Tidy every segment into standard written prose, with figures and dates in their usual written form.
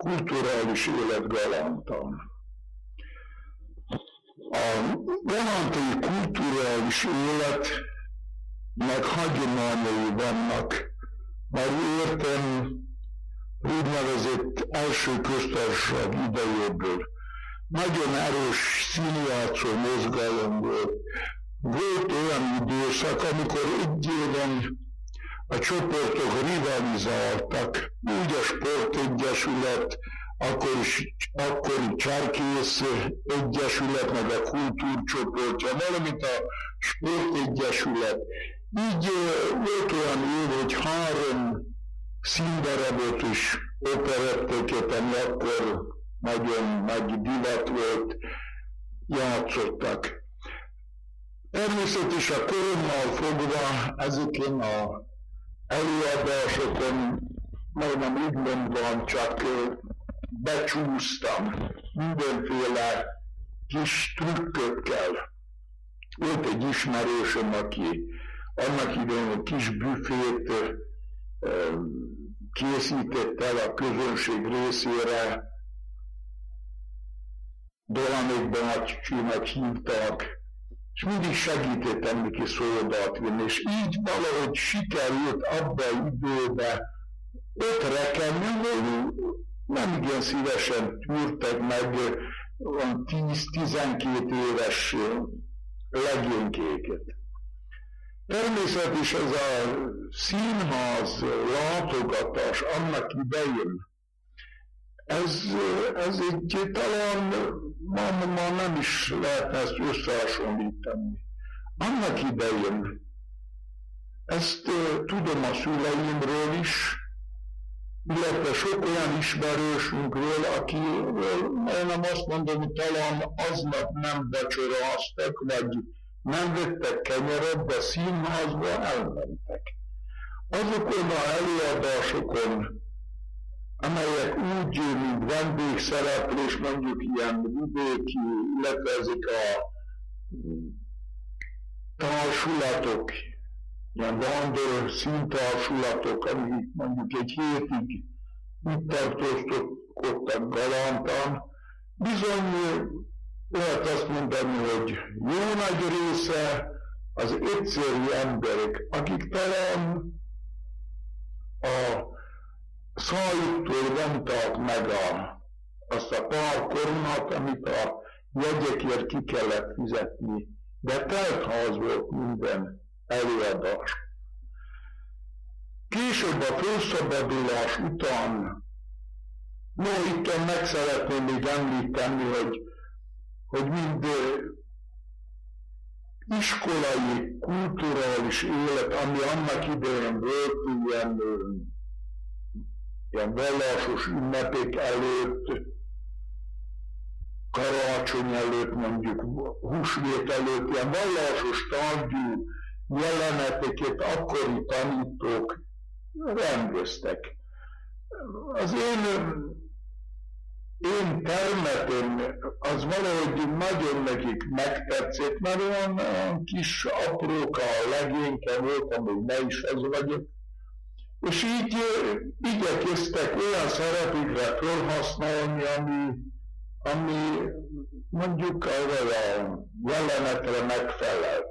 kulturális élet Galantan. A galantai kulturális életnek hagyományai vannak, már értem úgynevezett első köztársaság idejéből. Nagyon erős színjátszó mozgalom volt. Volt olyan időszak, amikor egy éven a csoportok rivalizáltak, úgy a sportegyesület, akkori Cserkész egyesület, meg a kultúrcsoportja, valamint a sportegyesület. Így volt olyan év, hogy 3 színdarabot is operettéket, ami akkor nagyon nagy divat volt, játszottak. Természetesen a korommal fogva ezeken az előadásokon majdnem úgy mondva csak becsúsztam mindenféle kis trükkökkel. Volt egy ismerősöm, aki annak idején egy kis büfét készített el a közönség részére, Dolanokban Acsinak hívtak, és mindig segítettem neki szódalt vinni, és így valahogy sikerült abban időben 5 rekenő, nem igen szívesen tűrtek meg 10-12 éves legénykéket. Természetesen ez a színház látogatás annak idején, ez egy talán ma nem is lehetne ezt összehasonlítani. Annak idején, ezt tudom a szüleimről is, illetve sok olyan ismerősünkről, akiről nem azt mondom, hogy talán aznap nem vacsoráztak, vagy nem vettek kenyeret, de színházba elmentek. Azokon az előadásokon, amelyek úgy, mint vendégszereplés, mondjuk ilyen vidéki, illetve ezek a társulatok, ilyen vándor színtársulatok, amik mondjuk egy hétig itt tartózkodtak Galantan, bizony lehet azt mondani, hogy jó nagy része az egyszerű emberek, akik talán a szájuktól vonták meg azt a pár koronát, amit a jegyekért ki kellett fizetni, de teltház volt minden előadás. Később a felszabadulás után, itt meg szeretném még említeni, hogy mind iskolai, kulturális élet, ami annak idején volt, ilyen vallásos ünnepek előtt, karácsony előtt, mondjuk húsvét előtt, ilyen vallásos tárgyú jeleneteket akkori tanítók rendeztek. Az én termetem az valahogy nagyon nekik megtetszett, mert olyan kis apróka legényke voltam, hogy ne is az vagyok, és így igyekeztek olyan szerepükre felhasználni, ami mondjuk a jelenetre megfelelt.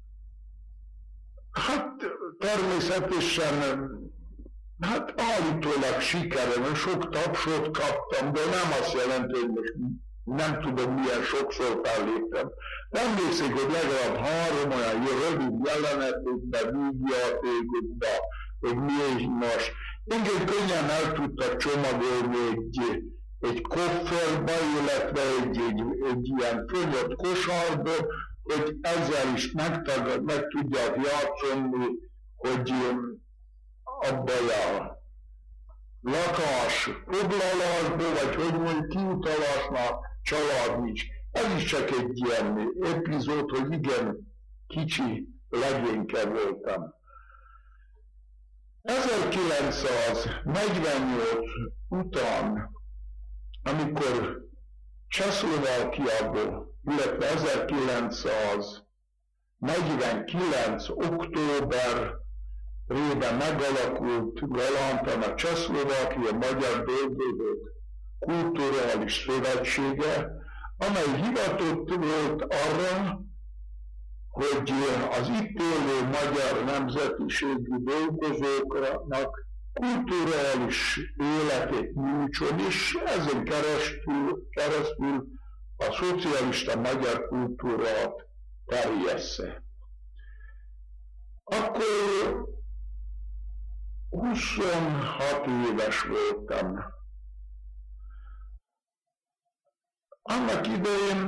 Hát természetesen, állítólag sikerem, sok tapsot kaptam, de nem azt jelenti, hogy most nem tudom milyen sokszor felléptem. Emlékszik, hogy legalább 3 olyan rövid jelenetükben, vígjátékokban, hogy mi is most. Engem könnyen el tudtak csomagolni egy kofferbe, illetve egy ilyen fölött kosarba, hogy ezzel is meg tudják játszani, hogy abban a lakás foglalásból, vagy hogy mondjuk kiutalásnak család nincs. Ez is csak egy ilyen epizód, hogy igen, kicsi legényke voltam. 1948 után, amikor Csehszlovákiából, illetve 1949. októberében megalakult Galantan a Csehszlovákia magyar dolgozók Kulturális Szövetsége, amely hivatott volt arra, hogy az itt élő magyar nemzetiségű dolgozóknak kulturális életet nyújtson, és ezen keresztül a szocialista magyar kultúrát terjessze. Akkor 26 éves voltam. Annak idején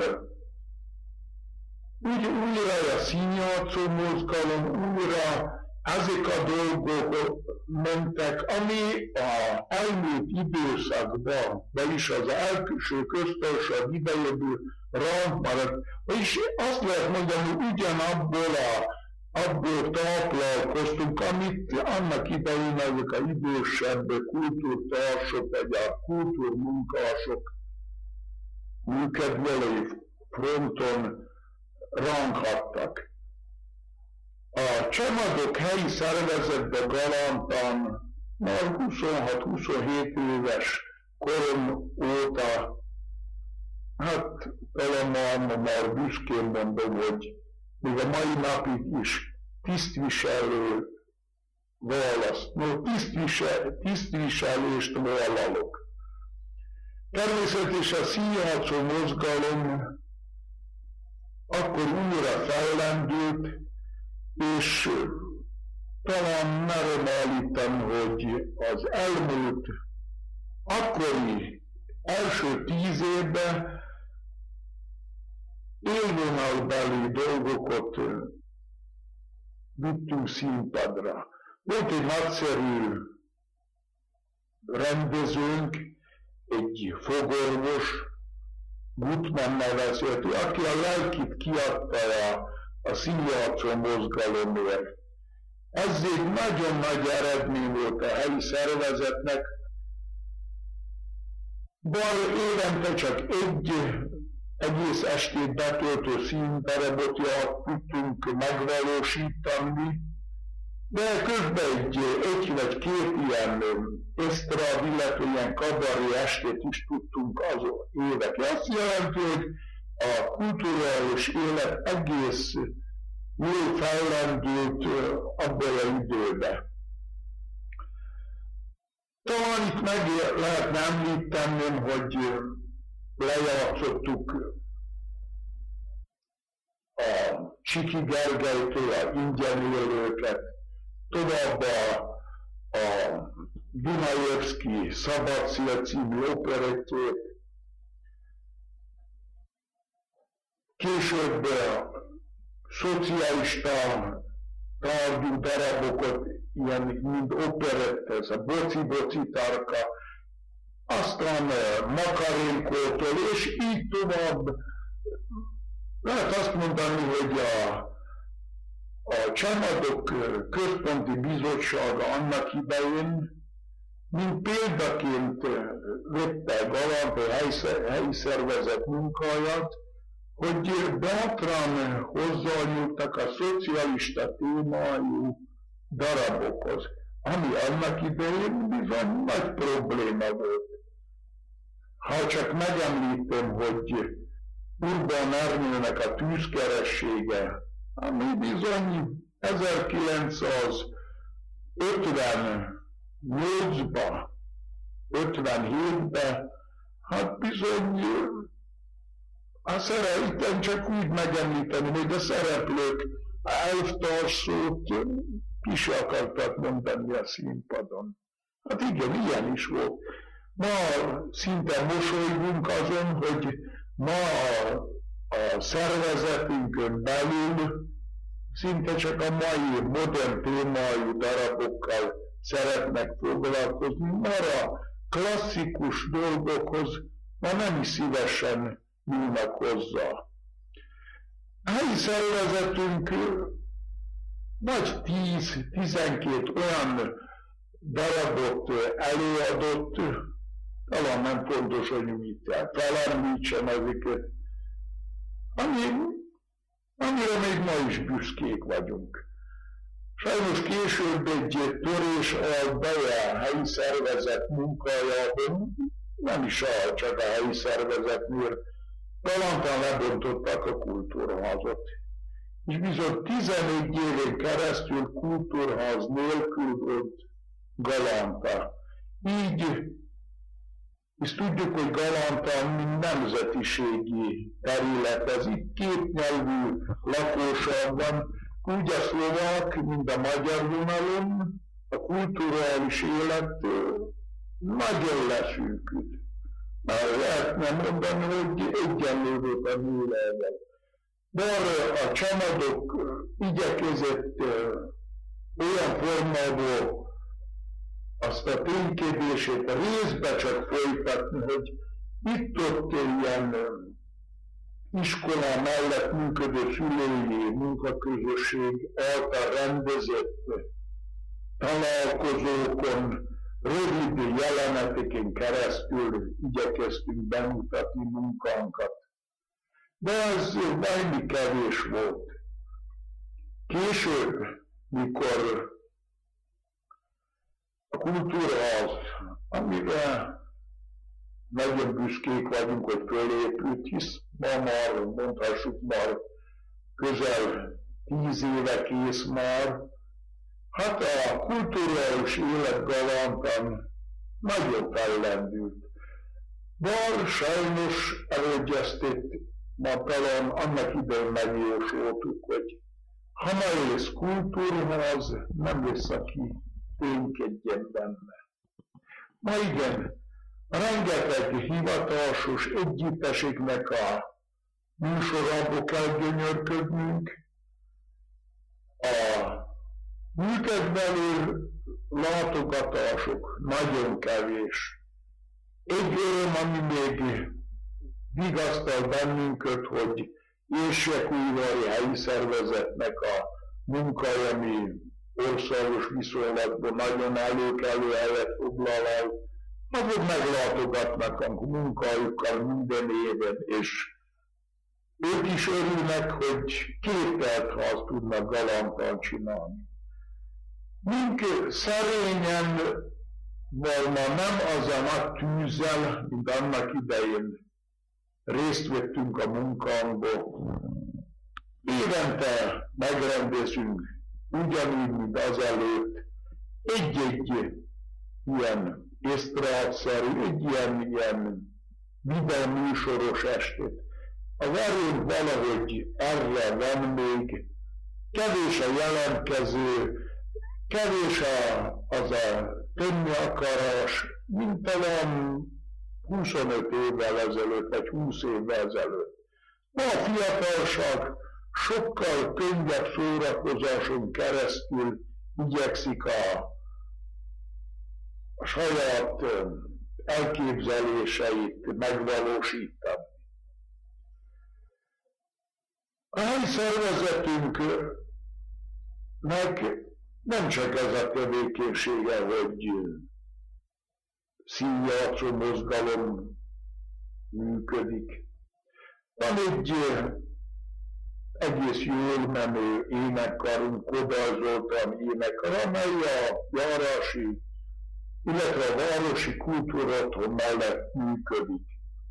újra a színjátszó mozgalom, újra ezek a dolgok mentek, ami az elmúlt időszakban, vagyis az első köztársaság idejéből ránk maradt. És azt lehet mondani, hogy abból táplálkoztunk, amit annak idején azok az idősebb kultúrtársok, vagy a kultúrmunkások működvelői fronton ránk adtak. A Csemadok helyi szervezetbe galántan már 26-27 éves korom óta, hát talán már büszkén mondom, hogy még a mai napig is tisztviselő választ, tisztviselést vállalok. Természetesen a színjátszó mozgalom akkor újra fellendült, és talán merem állítani, hogy az elmúlt akkori első 10 évben élvonalbeli dolgokat vittünk színpadra. Volt egy nagyszerű rendezőnk, egy fogorvos, Gutmann nevezhető, aki a lelkit kiadta a színjátszó mozgalomért. Ez egy nagyon nagy eredmény volt a helyi szervezetnek, bár évente csak egy egész estét betöltő színdarabot tudtunk megvalósítani, de közben egy vagy két ilyen esztrád, illetve ilyen kabaré estét is tudtunk az évek. Azt jelenti, hogy a kulturális élet egész jól fellendült abban az időben. Talán itt meg lehetne említenem, hogy lejátszottuk a Csiki Gergelytől a Ingyen élőket, továbbá a Dunajevszki Szabad Szél című operettjét, később szocialista tárgyú darabokat, ilyen mint operett, ez a Boci Tarka, aztán Makarénkótól, és így tovább. Lehet azt mondani, hogy a Csemadok Központi Bizottsága annak idején, mint példaként vette galant a helyi szervezet munkáját, hogy bátran hozzányúltak a szocialista témájú darabokhoz, ami annak idején bizony nagy probléma volt. Ha csak megemlítem, hogy Urbán Ernőnek a Tűzkeressége, ami bizony 1958-ban, 57-ben, hát bizony itt csak úgy megemlíteni, hogy a szereplők elvtárszót ki se akartak mondani a színpadon. Hát igen, ilyen is volt. Ma szinte mosolygunk azon, hogy ma a szervezetünkön belül szinte csak a mai modern témájú darabokkal szeretnek foglalkozni, mert a klasszikus dolgokhoz ma nem is szívesen nyúlnak hozzá. A helyi szervezetünk vagy 10-12 olyan darabot előadott, talán nem fontos, hogy mit felemlítsem ezeket, amire még ma is büszkék vagyunk. Sajnos később egy törés állt be a helyi szervezet munkájában, nem is csak a helyi szervezetnél, Galantán lebontották a kultúrházat. És bizony 11 éven keresztül kultúrház nélkül volt Galanta. Így, és tudjuk, hogy Galanta nemzetiségi terület, ez itt kétnyelvű lakóság van, úgy a szlovák, mint a magyar vonalon, a kulturális élet nagyon leszűkült. Már lehetne mondani, hogy egyenlő volt a művelvel. De a csamadok igyekezett olyan formából azt a ténykedését a részbe csak folytatni, hogy itt-ott ilyen iskola mellett működő szülői munkaközösség által rendezett találkozókon, rövid jeleneteken keresztül igyekeztünk bemutatni munkánkat. De ez valami kevés volt. Később, mikor a kultúrház, amire nagyon büszkék vagyunk, hogy fölépült, hisz ma már, mondhassuk már, közel 10 éve kész már, hát a kulturális élet Galantán nagyon fellendült. Bár sajnos elődgyeztét, ma talán annak idején megjósoltuk, hogy ha ma lesz kultúrház, nem lesz, aki ténykedjen benne. Ma igen, rengeteg hivatásos együtteségnek a műsorából kell gyönyörködnünk, a működ belül látogatások nagyon kevés. Egy öröm, ami még vigasztal bennünket, hogy Érsekújvári helyi szervezetnek a munkája, ami országos viszonylatban nagyon előkelő helyet foglal el, azok meglátogatnak a munkájukkal minden éven, és ők is örülnek, hogy 2 teltház tudnak Galantán csinálni. Mink szerényen, valóban nem az a nagy tűzzel, mint annak idején részt vettünk a munkánkból. Évente megrendezünk, ugyanúgy, mint azelőtt, egy-egy ilyen esztrádszerű, egy ilyen videó műsoros estét. Az erőnk valahogy erre van még, kevés a jelentkező, kevés az a tenni akarás, mint talán 25 évvel ezelőtt, vagy 20 évvel ezelőtt. Ma a fiatalság sokkal könnyebb szórakozáson keresztül igyekszik a saját elképzeléseit megvalósítani. A helyi szervezetünknek nem csak ez a tevékenysége, hogy színjátszó mozgalom működik. Van egy egész jól menő énekkarunk, Kodály Zoltán énekkar, amely a járási, illetve a városi kultúraotthon mellett működik.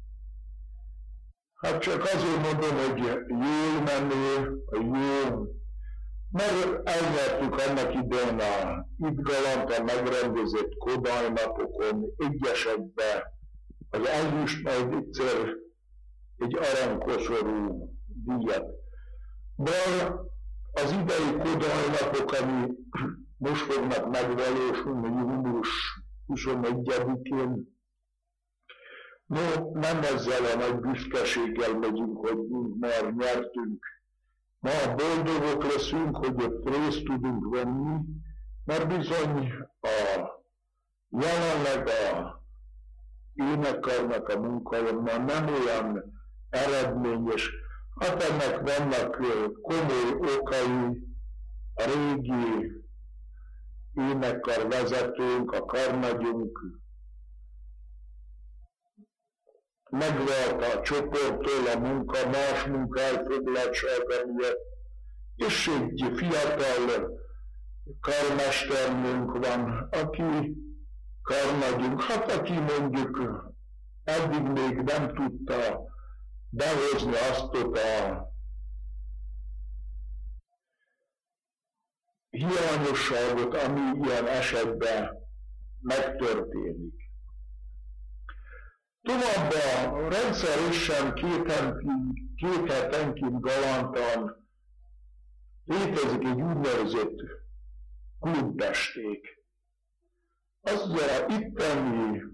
Hát csak azért mondom, hogy jól menő, jó, mert elnyertük annak idején itt Galantán megrendezett Kodály napokon, egyesekben az ezüst, majd egyszer egy aranykoszorú díjat. De az idei Kodály napok, ami most fognak megvalósulni június 21-én, no, nem ezzel a nagy büszkeséggel megyünk, hogy már nyertünk. Ma boldogok leszünk, hogy ott részt tudunk venni, mert bizony jelenleg a énekkarnak a munkája már nem olyan eredményes. Hát ennek vannak komoly okai, a régi énekkar vezetőnk, a karnagyunk megvált a csoporttól a munka, más munka elfoglaltsága miatt, és egy fiatal karmesternünk van, aki karnagyunk, hát aki mondjuk eddig még nem tudta behozni azt a hiányosságot, ami ilyen esetben megtörténik. Továbbá rendszeresen két hetenként galantan létezik egy úgynevezett klubesték. Az az itteni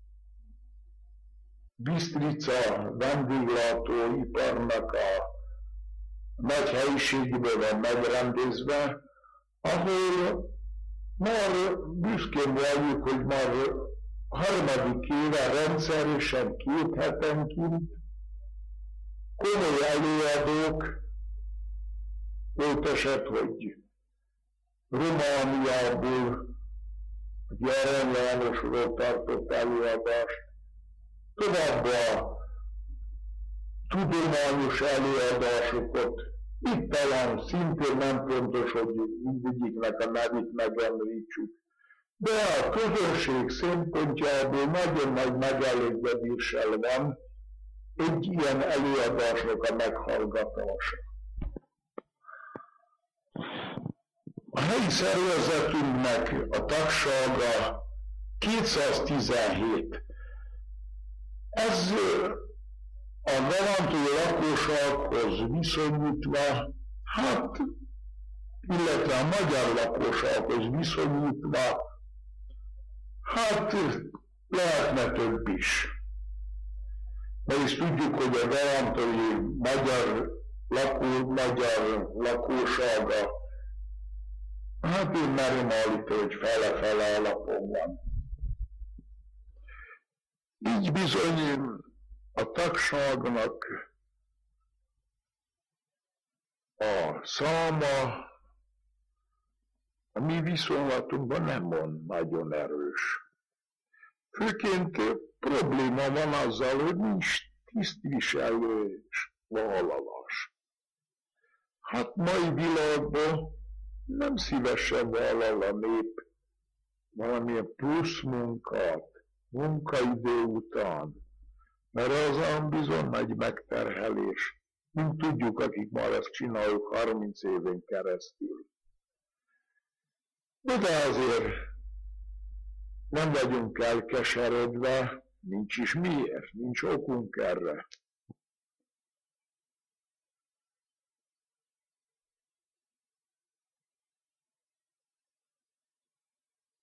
Bistrica vendéglátóiparnak a nagy helyiségében van megrendezve, ahol már büszkén valljuk, hogy már harmadik éve rendszeresen két hetenként komoly előadók, volt eset, hogy Romániából Arany Jánosról tartott előadást, továbbá tudományos előadásokat, itt talán szintén nem fontos, hogy mindegyiknek a nevét megemlítsük, de a közönség szempontjából nagyon nagy megelégedéssel van egy ilyen előadásnak a meghallgatása. A helyi szervezetünknek a tagsága 217. Ez a galantai lakossághoz viszonyítva, illetve a magyar lakossághoz viszonyítva, lehetne több is. Vagyis tudjuk, hogy a galantai magyar lakossága, én merem állítani, hogy fele-fele alapon van. Így bizony a tagságnak a száma a mi viszonylatunkban nem van nagyon erős. Főként probléma van azzal, hogy nincs tisztviselés vállalás. Mai világban nem szívesen vállal a nép valamilyen plusz munkát, munkaidő után, mert az bizony nagy megterhelés. Mint tudjuk, akik már ezt csináljuk 30 éven keresztül. De azért nem vagyunk elkeseredve, nincs is miért, nincs okunk erre.